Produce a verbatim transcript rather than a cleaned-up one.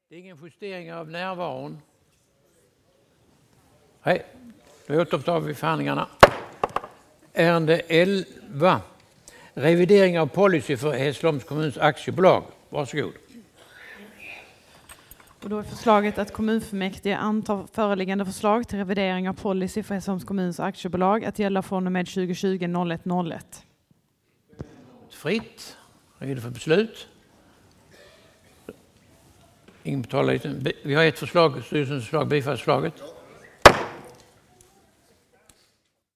Det är ingen justering av närvaron. Nej, då återupptar vi förhandlingarna. Ärende elva. Revidering av policy för Hässleholms kommuns aktiebolag. Varsågod. Och då är förslaget att kommunfullmäktige antar föreliggande förslag till revidering av policy för Hässleholms kommuns aktiebolag att gälla från och med tjugo tjugo noll ett noll ett. Fritt. Vad är det för beslut? Ingen betalar lite. Vi har ett förslag, styrelsens förslag, bifallsförslaget.